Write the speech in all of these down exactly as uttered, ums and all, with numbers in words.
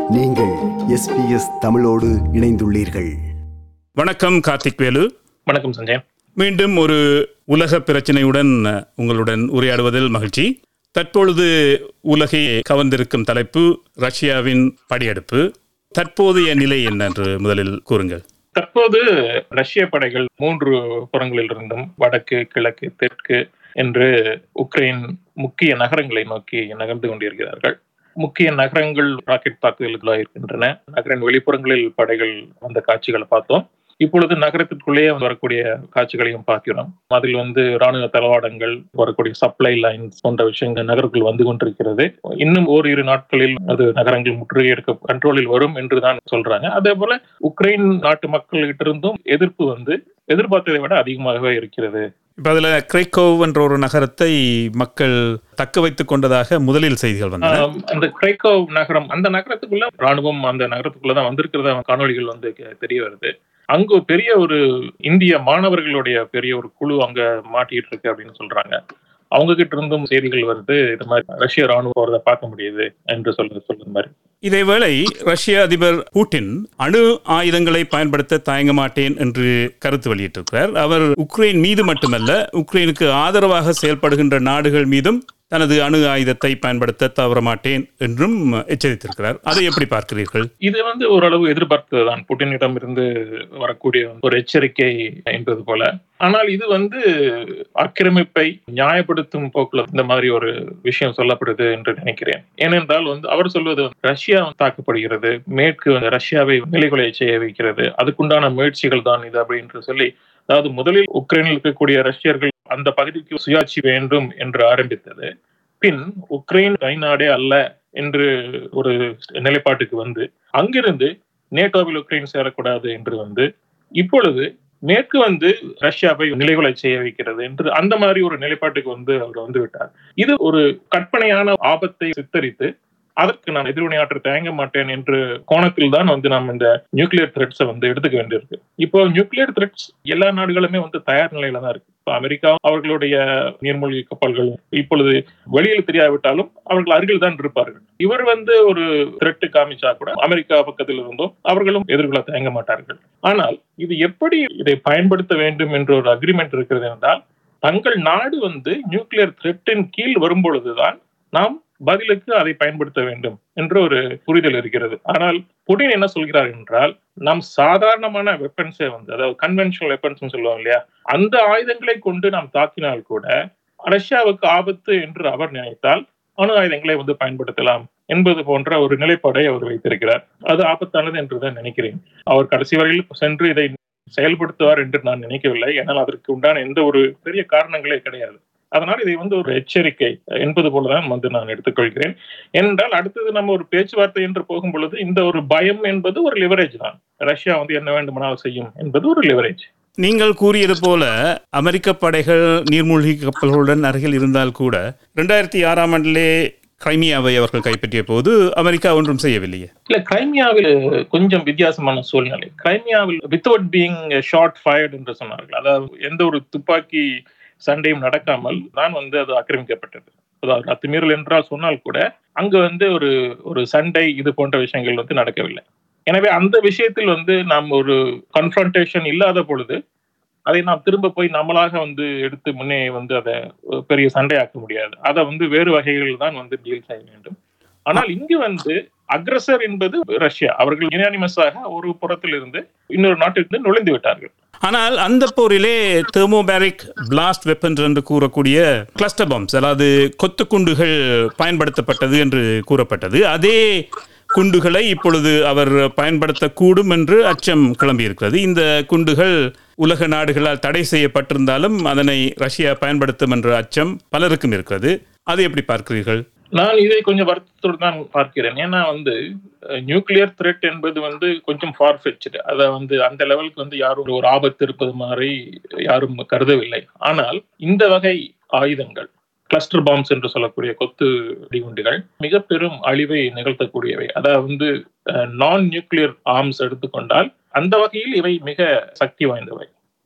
நீங்கள் S B S தமிழோடு இணைந்துள்ளீர்கள். வணக்கம் கார்த்திக் வேலு. வணக்கம் சஞ்சய். மீண்டும் ஒரு உலக பிரச்சனையுடன் உங்களுடன் உரையாடுவதில் மகிழ்ச்சி. தற்பொழுது உலகை கவர்ந்திருக்கும் தலைப்பு ரஷ்யாவின் படையெடுப்பு. தற்போதைய நிலை என்ன என்று முதலில் கூறுங்கள். தற்போது ரஷ்ய படைகள் மூன்று புறங்களில் இருந்தும் வடக்கு, கிழக்கு, தெற்கு என்று உக்ரைன் முக்கிய நகரங்களை நோக்கி நகர்ந்து கொண்டிருக்கிறார்கள். முக்கிய நகரங்கள் ராக்கெட் தாக்குதல்களாக இருக்கின்றன. நகரின் வெளிப்புறங்களில் படைகள் வந்த காட்சிகளை பார்த்தோம். இப்பொழுது நகரத்திற்குள்ளேயே வரக்கூடிய காட்சிகளையும் பார்க்கிறோம். அதில் வந்து ராணுவ தளவாடங்கள், வரக்கூடிய சப்ளை லைன்ஸ் போன்ற விஷயங்கள் நகருக்குள் வந்து கொண்டிருக்கிறது. இன்னும் ஓரிரு நாட்களில் அது நகரங்கள் முற்றுகையெடுக்க கண்ட்ரோலில் வரும் என்றுதான் சொல்றாங்க. அதே போல உக்ரைன் நாட்டு மக்கள்கிட்ட இருந்தும் எதிர்ப்பு வந்து எதிர்பார்த்ததை விட அதிகமாகவே இருக்கிறது. இப்ப அதுல கிரைக்கோவ் என்ற ஒரு நகரத்தை மக்கள் தக்க வைத்துக் கொண்டதாக முதலில் செய்திகள் வந்தன. அந்த கிரைக்கோவ் நகரம், அந்த நகரத்துக்குள்ள ராணுவம் அந்த நகரத்துக்குள்ளதான் வந்திருக்கிறதா காணொலிகள் வந்து தெரிய வருது. அங்கு பெரிய ஒரு இந்திய மாணவர்களுடைய பெரிய ஒரு குழு அங்க மாட்டிட்டு இருக்கு அப்படின்னு சொல்றாங்க. அவங்க கிட்ட இருந்தும் செய்திகள் வருது, இது மாதிரி ரஷ்ய ராணுவம் போறதை பார்க்க முடியுது என்று சொல்ல சொல்ற மாதிரி. இதேவேளை ரஷ்ய அதிபர் புட்டின் அணு ஆயுதங்களை பயன்படுத்த தயங்க மாட்டேன் என்று கருத்து வெளியிட்டிருக்கிறார். அவர் உக்ரைன் மீது மட்டுமல்ல, உக்ரைனுக்கு ஆதரவாக செயல்படுகின்ற நாடுகள் மீதும் தனது அணு ஆயுதத்தை பயன்படுத்த தவற மாட்டேன் என்றும் எச்சரித்திருக்கிறார். அதை எப்படி பார்க்கிறீர்கள்? இது வந்து ஓரளவு எதிர்பார்த்ததுதான், புட்டினிடம் இருந்து வரக்கூடிய ஒரு எச்சரிக்கை என்பது போல. ஆனால் இது வந்து ஆக்கிரமிப்பை நியாயப்படுத்தும் போக்குல இந்த மாதிரி ஒரு விஷயம் சொல்லப்படுது என்று நினைக்கிறேன். ஏனென்றால் வந்து அவர் சொல்வது ரஷ்யா தாக்கப்படுகிறது, மேற்கு ரஷ்யாவை நிலைகுலைய செய்ய வைக்கிறது, அதுக்குண்டான முயற்சிகள் தான் இது அப்படின்னு சொல்லி, அதாவது முதலில் உக்ரைனில் இருக்கக்கூடிய ரஷ்யர்கள் அந்த பகுதிக்கு சுயாட்சி வேண்டும் என்று ஆரம்பித்தது. பின் உக்ரைன் நாடே அல்ல என்று ஒரு நிலைப்பாட்டுக்கு வந்து, அங்கிருந்து நேட்டோவில் உக்ரைன் சேரக்கூடாது என்று வந்து, இப்பொழுது மேற்கு வந்து ரஷ்யாவை நிலைகுலை செய்ய வைக்கிறது என்று அந்த மாதிரி ஒரு நிலைப்பாட்டுக்கு வந்து அவர் வந்து விட்டார். இது ஒரு கற்பனையான ஆபத்தை சித்தரித்து அதற்கு நான் எதிர்வினையாற்ற தயங்க மாட்டேன் என்ற கோணத்தில் தான் வந்து நாம் இந்த நியூக்ளியர் த்ரெட்ஸை வந்து எடுத்துக்க வேண்டியிருக்கு. இப்போ நியூக்ளியர் த்ரெட்ஸ் எல்லா நாடுகளுமே வந்து தயார் நிலையில தான் இருக்கு. இப்போ அமெரிக்கா அவர்களுடைய நீர்மூழ்கி கப்பல்கள் இப்பொழுது வெளியில் தெரியாவிட்டாலும் அவர்கள் அருகில் தான் இருப்பார்கள். இவர் வந்து ஒரு த்ரெட் காமிச்சா கூட அமெரிக்கா பக்கத்தில் இருந்தும் அவர்களும் எதிர்கொள்ள தயங்க மாட்டார்கள். ஆனால் இது எப்படி இதை பயன்படுத்த வேண்டும் என்ற ஒரு அக்ரிமெண்ட் இருக்கிறது என்றால், தங்கள் நாடு வந்து நியூக்ளியர் த்ரெட்டின் கீழ் வரும்பொழுதுதான் நாம் பதிலுக்கு அதை பயன்படுத்த வேண்டும் என்ற ஒரு புரிதல் இருக்கிறது. ஆனால் புடின் என்ன சொல்கிறார் என்றால், நாம் சாதாரணமான வெப்பன்ஸை வந்து, அதாவது கன்வென்ஷனல் வெப்பன்ஸ் சொல்லுவோம் இல்லையா, அந்த ஆயுதங்களை கொண்டு நாம் தாக்கினால் கூட ரஷ்யாவுக்கு ஆபத்து என்று அவர் நினைத்தால் அணு ஆயுதங்களை வந்து பயன்படுத்தலாம் என்பது போன்ற ஒரு நிலைப்பாடை அவர் வைத்திருக்கிறார். அது ஆபத்தானது என்றுதான் நினைக்கிறேன். அவர் கடைசி வரையில் சென்று இதை செயல்படுத்துவார் என்று நான் நினைக்கவில்லை. ஏனால் அதற்கு உண்டான எந்த ஒரு பெரிய காரணங்களே கிடையாது. அதனால் இதை வந்து ஒரு எச்சரிக்கை என்பது போலதான் வந்து நான் எடுத்துக்கொள்கிறேன். ஏனென்றால் அடுத்தது நம்ம ஒரு பேச்சுவார்த்தை என்று போகும் பொழுது இந்த ஒரு பயம் என்பது ஒரு லிவரேஜ் தான். ரஷ்யா வந்து என்ன வேண்டுமானால் செய்யும் என்பது ஒரு லிவரேஜ். நீங்கள் கூறியது போல அமெரிக்க படைகள் நீர்மூழ்கி கப்பல்களுடன் அருகில் இருந்தால் கூட இரண்டாயிரத்தி ஆறாம் ஆண்டிலே கிரைமியாவை அவர்கள் கைப்பற்றிய போது அமெரிக்கா ஒன்றும் செய்யவில்லையே. இல்ல, கிரைமியாவில் கொஞ்சம் வித்தியாசமான சூழ்நிலை. கிரைமியாவில் வித்தவுட் பீயிங் ஷாட் ஃபயர்ட் என்று சொன்னார்கள். அதாவது எந்த ஒரு துப்பாக்கி சண்டையும் நடக்காமல் தான் வந்து அது ஆக்கிரமிக்கப்பட்டது. அதாவது அத்துமீறல் என்றால் சொன்னால் கூட அங்கு வந்து ஒரு ஒரு சண்டை இது போன்ற விஷயங்கள் வந்து நடக்கவில்லை. எனவே அந்த விஷயத்தில் வந்து நாம் ஒரு கன்ஃபரண்டேஷன் இல்லாத பொழுது அதை நாம் திரும்ப போய் நம்மளாக வந்து எடுத்து முன்னே வந்து அதை பெரிய சண்டையாக்க முடியாது. அதை வந்து வேறு வகைகள் தான் வந்து டீல் செய்ய வேண்டும். ஆனால் இங்கு வந்து அக்ரஸர் என்பது ரஷ்யா. அவர்கள் யுனானிமஸாக ஒரு புறத்தில் இருந்து இன்னொரு நாட்டிலிருந்து நுழைந்து விட்டார்கள். ஆனால் அந்த போரிலே தெர்மோபேரிக் பிளாஸ்ட் வெப்பன்ஸ் என்று கூறக்கூடிய கிளஸ்டர் பாம்ஸ், அதாவது கொத்து குண்டுகள் பயன்படுத்தப்பட்டது என்று கூறப்பட்டது. அதே குண்டுகளை இப்பொழுது அவர் பயன்படுத்தக்கூடும் என்று அச்சம் கிளம்பியிருக்கிறது. இந்த குண்டுகள் உலக நாடுகளால் தடை செய்யப்பட்டிருந்தாலும் அதனை ரஷ்யா பயன்படுத்தும் என்ற அச்சம் பலருக்கும் இருக்கிறது. அதை எப்படி பார்க்கிறீர்கள்? நான் இதை கொஞ்சம் வருத்தத்தோடு தான் பார்க்கிறேன். ஏன்னா வந்து நியூக்ளியர் த்ரெட் என்பது வந்து கொஞ்சம் ஃபார்ஃபெட்ச்டு. அதை வந்து அந்த லெவலுக்கு வந்து யாரும் ஒரு ஆபத்து இருப்பது மாதிரி யாரும் கருதவில்லை. ஆனால் இந்த வகை ஆயுதங்கள், கிளஸ்டர் பாம்ஸ் என்று சொல்லக்கூடிய கொத்து வெடிகுண்டுகள் மிக பெரும் அழிவை நிகழ்த்தக்கூடியவை. அதாவது வந்து நான் நியூக்ளியர் ஆர்ம்ஸ் எடுத்துக்கொண்டால் அந்த வகையில் இவை மிக சக்தி வாய்ந்தவை.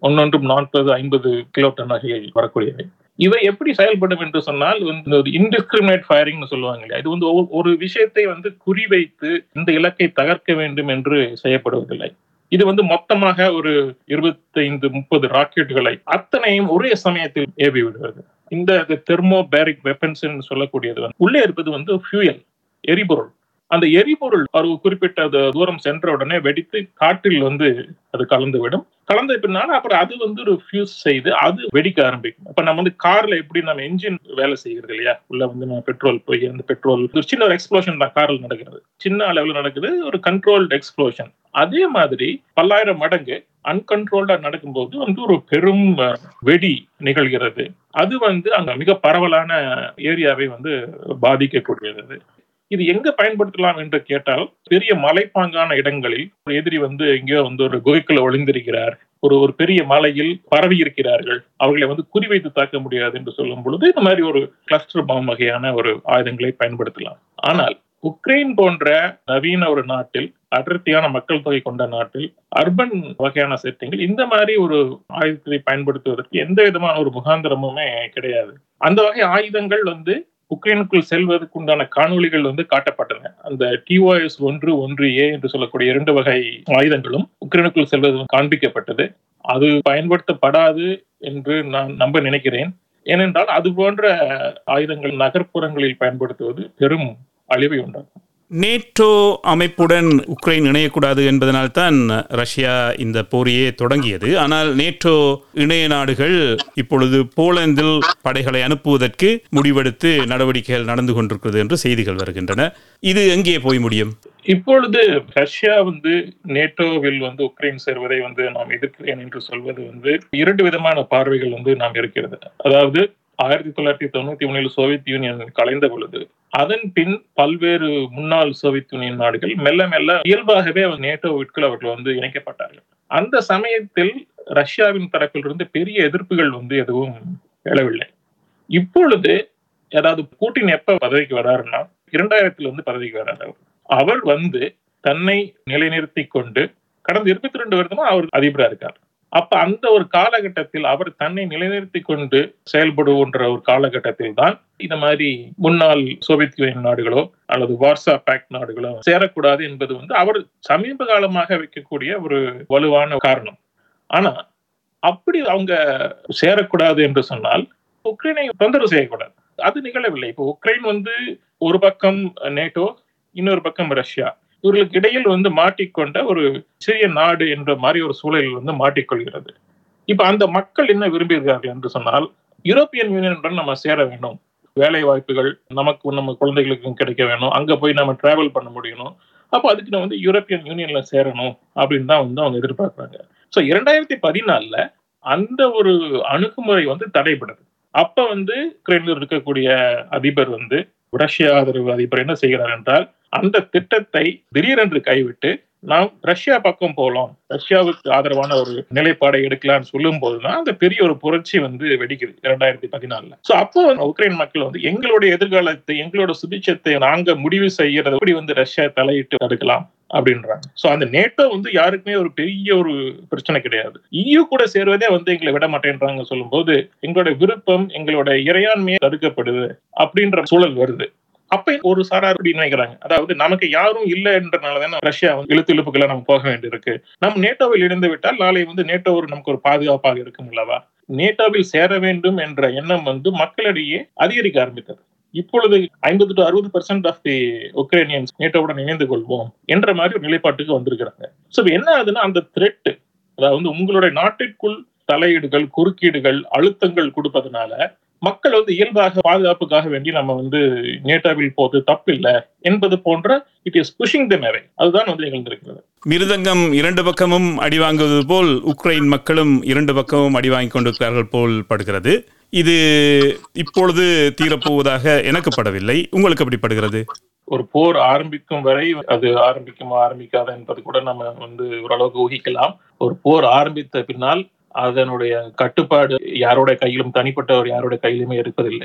ஒன்னொன்றும் நாற்பது ஐம்பது கிலோ டன் வகையில் வரக்கூடியவை. இவை எப்படி செயல்படும் என்று சொன்னால் இன்டிஸ்கிரிமினேட் ஃபயரிங் சொல்லுவாங்க இல்லையா, இது வந்து ஒரு விஷயத்தை வந்து குறிவைத்து இந்த இலக்கை தகர்க்க வேண்டும் என்று செய்யப்படுவதில்லை. இது வந்து மொத்தமாக ஒரு இருபத்தைந்து முப்பது ராக்கெட்டுகளை அத்தனையும் ஒரே சமயத்தில் ஏவி விடுவது. இந்த தெர்மோபேரிக் வெப்பன்ஸ் சொல்லக்கூடியது வந்து உள்ளே இருப்பது வந்து ஃபியூயல், எரிபொருள். அந்த எரிபொருள் ஒரு குறிப்பிட்ட தூரம் சென்ற உடனே வெடித்து காற்றில் வந்து அது கலந்துவிடும். கலந்த பின்னால் அப்புறம் அது வந்து ஒரு ஃபியூஸ் செய்து அது வெடிக்க ஆரம்பிக்கும். அப்ப நம்ம வந்து கார்ல எப்படி நம்ம என்ஜின் வேலை செய்கிறது இல்லையா, உள்ள வந்து நம்ம பெட்ரோல் போய் அந்த பெட்ரோல் ஒரு சின்ன ஒரு எக்ஸ்ப்ளோஷன் தான் காரில் நடக்கிறது, சின்ன அளவில் நடக்குது, ஒரு கண்ட்ரோல்டு எக்ஸ்ப்ளோஷன். அதே மாதிரி பல்லாயிரம் மடங்கு அன்கண்ட்ரோல்டா நடக்கும்போது வந்து ஒரு பெரும் வெடி நிகழ்கிறது. அது வந்து அங்க மிக பரவலான ஏரியாவை வந்து பாதிக்கக்கூடியது. இது எங்க பயன்படுத்தலாம் என்று கேட்டால், பெரிய மலைப்பாங்கான இடங்களில் எதிரி வந்து எங்கேயோ வந்து ஒரு குகைக்குள்ள ஒளிந்திருக்கிறார், ஒரு ஒரு பெரிய மலையில் பரவி இருக்கிறார்கள், அவர்களை வந்து குறிவைத்து தாக்க முடியாது என்று சொல்லும் பொழுது இந்த மாதிரி ஒரு கிளஸ்டர் பாம் வகையான ஒரு ஆயுதங்களை பயன்படுத்தலாம். ஆனால் உக்ரைன் போன்ற நவீன ஒரு நாட்டில், அடர்த்தியான மக்கள் தொகை கொண்ட நாட்டில், அர்பன் வகையான செட்டிங்கில் இந்த மாதிரி ஒரு ஆயுதத்தை பயன்படுத்துவதற்கு எந்த விதமான ஒரு முகாந்திரமுமே கிடையாது. அந்த வகை ஆயுதங்கள் வந்து உக்ரைனுக்குள் செல்வதற்கு உண்டான காணொலிகள் வந்து காட்டப்பட்டன. அந்த டிஓஎஸ் ஒன்று ஒன்று ஏ என்று சொல்லக்கூடிய இரண்டு வகை ஆயுதங்களும் உக்ரைனுக்குள் செல்வது காண்பிக்கப்பட்டது. அது பயன்படுத்தப்படாது என்று நான் நம்ப நினைக்கிறேன். ஏனென்றால் அது போன்ற ஆயுதங்கள் நகர்ப்புறங்களில் பயன்படுத்துவது பெரும் அழிவை உண்டாகும். நேட்டோ அமைப்புடன் உக்ரைன் இணையக்கூடாது என்பதனால்தான் ரஷ்யா இந்த போரையே தொடங்கியது. ஆனால் நேட்டோ இணைய நாடுகள் இப்பொழுது போலந்தில் படைகளை அனுப்புவதற்கு முடிவெடுத்து நடவடிக்கைகள் நடந்து கொண்டிருக்கிறது என்று செய்திகள் வருகின்றன. இது எங்கே போய் முடியும்? இப்பொழுது ரஷ்யா வந்து நேட்டோவில் வந்து உக்ரைன் சேர்வதை வந்து நாம் எதிர்க்கிறேன் என்று சொல்வது வந்து இரண்டு விதமான பார்வைகள் வந்து நாம் இருக்கிறது. அதாவது ஆயிரத்தி தொள்ளாயிரத்தி தொண்ணூத்தி ஒன்னில் சோவியத் யூனியன் கலைந்த பொழுது அதன் பின் பல்வேறு முன்னாள் சோவியத் யூனியன் நாடுகள் மெல்ல மெல்ல இயல்பாகவே நேட்டோவிற்குள் அவர்கள் வந்து இணைக்கப்பட்டார்கள். அந்த சமயத்தில் ரஷ்யாவின் தரப்பிலிருந்து பெரிய எதிர்ப்புகள் வந்து எதுவும் எழவில்லை. இப்பொழுது அதாவது புட்டின் எப்ப பதவிக்கு வராருன்னா இரண்டாயிரத்துல வந்து பதவிக்கு வராரு. அவர் வந்து தன்னை நிலைநிறுத்தி கொண்டு கடந்த இருபத்தி ரெண்டு வருடமா அவர் அதிபரா இருக்கார். அப்ப அந்த ஒரு காலகட்டத்தில் அவர் தன்னை நிலைநிறுத்தி கொண்டு செயல்படுகின்ற ஒரு காலகட்டத்தில் தான் இந்த மாதிரி முன்னாள் சோவியத் யூனியன் நாடுகளோ அல்லது வார்சா பேக்ட் நாடுகளோ சேரக்கூடாது என்பது வந்து அவர் சமீப காலமாக வைக்கக்கூடிய ஒரு வலுவான காரணம். ஆனா அப்படி அவங்க சேரக்கூடாது என்று சொன்னால் உக்ரைனை தொந்தரவு செய்யக்கூடாது. அது நிகழவில்லை. இப்போ உக்ரைன் வந்து ஒரு பக்கம் நேட்டோ, இன்னொரு பக்கம் ரஷ்யா, இவர்களுக்கு இடையில் வந்து மாட்டிக்கொண்ட ஒரு சிறிய நாடு என்ற மாதிரி ஒரு சூழலில் வந்து மாட்டிக்கொள்கிறது. இப்ப அந்த மக்கள் என்ன விரும்புகிறார்கள் என்று சொன்னால், யூரோப்பியன் யூனியனுடன் நம்ம சேர வேண்டும், வேலை வாய்ப்புகள் நமக்கு நம்ம குழந்தைகளுக்கும் கிடைக்க வேணும், அங்க போய் நம்ம டிராவல் பண்ண முடியணும், அப்போ அதுக்கு நம்ம வந்து யூரோப்பியன் யூனியன்ல சேரணும் அப்படின்னு தான் வந்து அவங்க எதிர்பார்க்கிறாங்க. ஸோ இரண்டாயிரத்தி பதினாலுல அந்த ஒரு அணுகுமுறை வந்து தடைபடுது. அப்ப வந்து உக்ரைனில் இருக்கக்கூடிய அதிபர் வந்து ரஷ்யா ஆதரவு அதிபர் என்ன செய்கிறார் என்றால், அந்த திட்டத்தை திடீரென்று கைவிட்டு நாம் ரஷ்யா பக்கம் போலாம், ரஷ்யாவுக்கு ஆதரவான ஒரு நிலைப்பாடை எடுக்கலாம்னு சொல்லும் போதுதான் அந்த பெரிய ஒரு புரட்சி வந்து வெடிக்குது இரண்டாயிரத்தி பதினாலுல. சோ அப்போ உக்ரைன் மக்கள் வந்து எங்களுடைய எதிர்காலத்தை, எங்களோட சுபிட்சத்தை நாங்க முடிவு செய்யறது எப்படி வந்து ரஷ்யா தலையிட்டு தடுக்கலாம் அப்படின்றாங்க. சோ அந்த நேட்டோ வந்து யாருக்குமே ஒரு பெரிய ஒரு பிரச்சனை கிடையாது. இயு கூட சேர்வதே வந்து எங்களை விட மாட்டேன்றாங்க சொல்லும் போது எங்களோட விருப்பம், எங்களோட இறையாண்மையை தடுக்கப்படுது அப்படின்ற சூழல் வருது. அப்ப ஒரு சாரார் அப்படி நினைக்கிறாங்க, அதாவது நமக்கு யாரும் இல்லை என்றனாலதான் ரஷ்யா வந்து இழுத்து இழுப்புகளை நம்ம போக வேண்டியிருக்கு, நம்ம நேட்டோவில் இணைந்து விட்டால் நாளை வந்து நேட்டோ நமக்கு ஒரு பாதுகாப்பாக இருக்கும் அல்லவா, நேட்டோவில் சேர வேண்டும் என்ற எண்ணம் வந்து மக்களிடையே அதிகரிக்க ஆரம்பித்தது. இப்பொழுது ஐம்பது டு அறுபது பெர்சென்ட் ஆஃப் தி உக்ரைனியன்ஸ் நேட்டோவுடன் இணைந்து கொள்வோம் என்ற மாதிரி ஒரு நிலைப்பாட்டுக்கு வந்திருக்கிறாங்க. சோ என்ன ஆகுதுன்னா, அந்த த்ரெட், அதாவது உங்களுடைய நாட்டிற்குள் தலையீடுகள், குறுக்கீடுகள், அழுத்தங்கள் கொடுப்பதனால மக்கள் வந்து இயல்பாக பாதுகாப்புக்காக வேண்டி நம்ம வந்து நேட்டோவில் போது தப்பு இல்லை என்பது போன்ற it is pushing them away. அதுதான் வந்து நிகழ்ந்திருக்கிறது. மிருதங்கம் இரண்டு பக்கமும் அடிவாங்குவது போல் உக்ரைன் மக்களும் இரண்டு பக்கமும் அடிவாங்கிக் கொண்டிருக்கிறார்கள் போல் படுகிறது. இது இப்பொழுது தீரப்போவதாக எனக்கு படவில்லை. உங்களுக்கு எப்படி படுகிறது? ஒரு போர் ஆரம்பிக்கும் வரை அது ஆரம்பிக்குமா ஆரம்பிக்காத என்பது கூட நம்ம வந்து ஓரளவுக்கு ஊகிக்கலாம். ஒரு போர் ஆரம்பித்த பின்னால் அதனுடைய கட்டுப்பாடு யாரோட கையிலும், தனிப்பட்டவர் யாரோட கையிலுமே இருப்பதில்லை.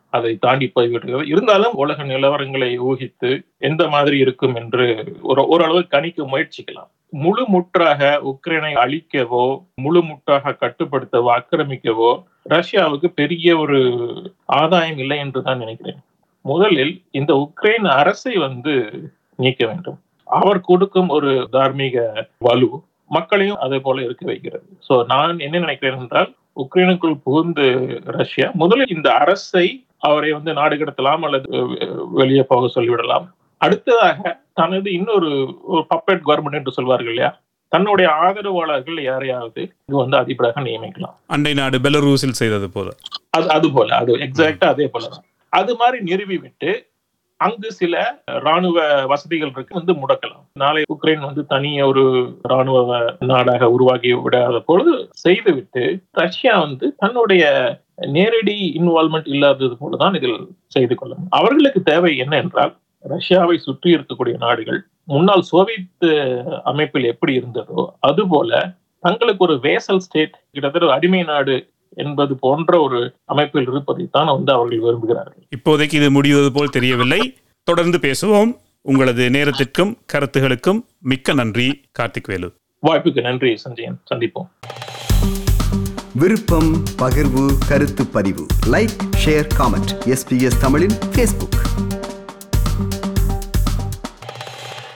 அதை தாண்டி போய்விடுகிறது. இருந்தாலும் உலக நிலவரங்களை ஊகித்து எந்த மாதிரி இருக்கும் என்று ஒரு ஓரளவு கணிக்க முயற்சிக்கலாம். முழு முற்றாக உக்ரைனை அழிக்கவோ முழு முற்றாக கட்டுப்படுத்தவோ ஆக்கிரமிக்கவோ ரஷ்யாவுக்கு பெரிய ஒரு ஆதாயம் இல்லை என்று தான் நினைக்கிறேன். முதலில் இந்த உக்ரைன் அரசை வந்து நீக்க வேண்டும். அவர் கொடுக்கும் ஒரு தார்மீக வலு மக்களையும் அதே போல இருக்க வைக்கிறது. சோ நான் என்ன நினைக்கிறேன் என்றால், உக்ரைனுக்குள் புகுந்து ரஷ்யா முதலில் இந்த அரசை அவரை வந்து நாடு கடத்தலாம் அல்லது வெளியே போக சொல்லிவிடலாம். அடுத்ததாக தனது இன்னொரு பப்பெட் கவர்மெண்ட் என்று சொல்வார்கள் இல்லையா, தன்னுடைய ஆதரவாளர்கள் யாரையாவது இது வந்து அதிபராக நியமிக்கலாம். அண்டை நாடு பெலரூஸில் செய்தது போல. அது அது போல அது எக்ஸாக்டா அதே போலதான். அது மாதிரி நிறுவி விட்டு அங்கு சில ராணுவ வசதிகள் இருக்கு வந்து முடக்கலாம். நாளை உக்ரைன் வந்து தனிய ஒரு ராணுவ நாடாக உருவாகி விடாத பொழுது செய்துவிட்டு ரஷ்யா வந்து தன்னுடைய நேரடி இன்வால்மெண்ட் இல்லாதது போலதான் இதில் செய்து கொள்ளும். அவர்களுக்கு தேவை என்ன என்றால், ரஷ்யாவை சுற்றி இருக்கக்கூடிய நாடுகள் முன்னாள் சோவியத் அமைப்பில் எப்படி இருந்ததோ அதுபோல தங்களுக்கு ஒரு வேசல் ஸ்டேட், கிட்டத்தட்ட அடிமை நாடு என்பது போன்ற ஒரு அமைப்பில் இருப்பதைத்தான் வந்து அவர்கள் விரும்புகிறார்கள். இப்போதைக்கு இது முடிவது போல் தெரியவில்லை. தொடர்ந்து பேசுவோம். உங்களது நேரத்திற்கும் கருத்துகளுக்கும் மிக்க நன்றி கார்த்திக் வேலு. வாய்ப்புக்கு நன்றி சஞ்சயன். சந்திப்போம். விருப்பம், பகிர்வு, கருத்து பதிவு, லைக், ஷேர், காமெண்ட். எஸ்பிஎஸ் தமிழின் ஃபேஸ்புக்.